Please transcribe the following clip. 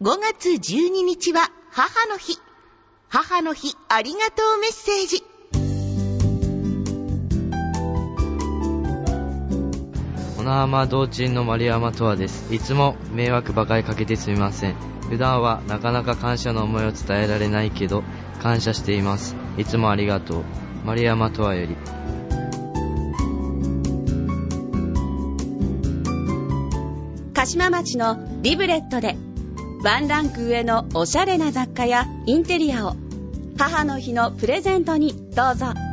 5月12日は母の日。母の日ありがとうメッセージ。 小名浜道珍の丸山とわです。いつも迷惑ばかりかけてすみません。普段はなかなか感謝の思いを伝えられないけど感謝しています。いつもありがとう。丸山とわより。 鹿島町のリブレットでワンランク上のおしゃれな雑貨やインテリアを母の日のプレゼントにどうぞ。